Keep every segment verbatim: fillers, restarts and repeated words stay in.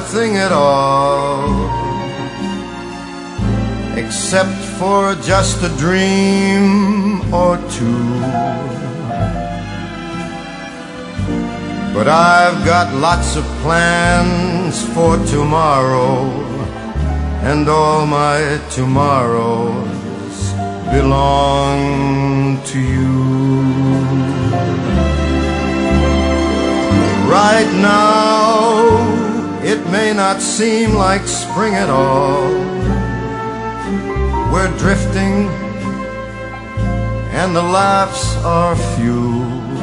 nothing at all, except for just a dream or two. But I've got lots of plans for tomorrow, and all my tomorrows belong to you. Right now, it may not seem like spring at all. We're drifting, and the laughs are few.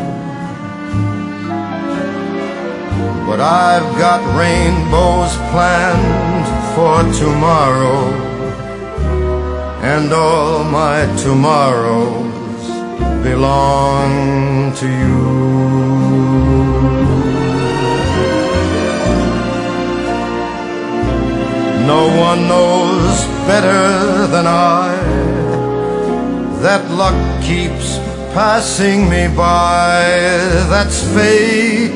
But I've got rainbows planned for tomorrow, and all my tomorrows belong to you. No one knows better than I that luck keeps passing me by. That's fate.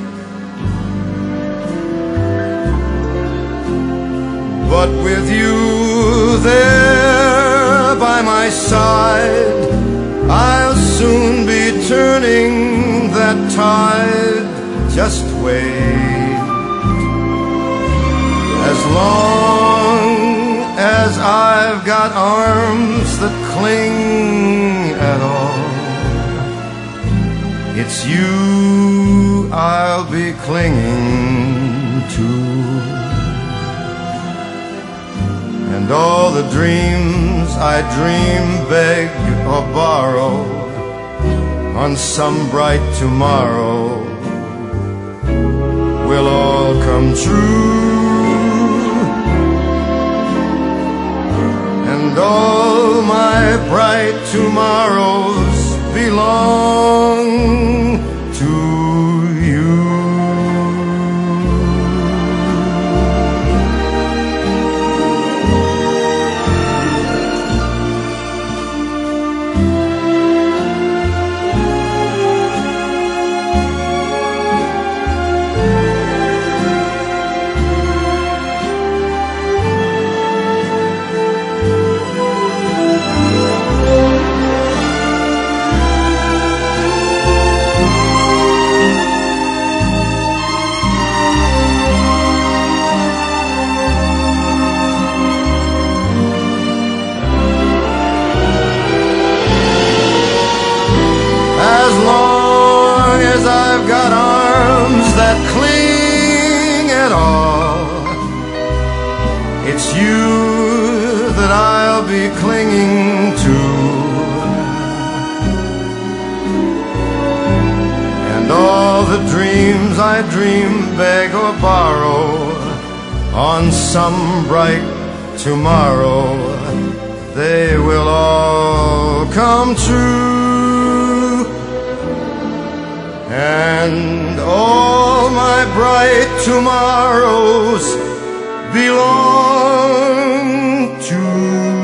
But with you there by my side, I'll soon be turning that tide. Just wait. As long as I've got arms that cling at all, it's you I'll be clinging to. And all the dreams I dream, beg or borrow on some bright tomorrow will all come true. And all my bright tomorrows belong to you. As long as I've got arms that cling at all, it's you that I'll be clinging to. And all the dreams I dream, beg or borrow on some bright tomorrow, they will all come true. And all my bright tomorrows belong to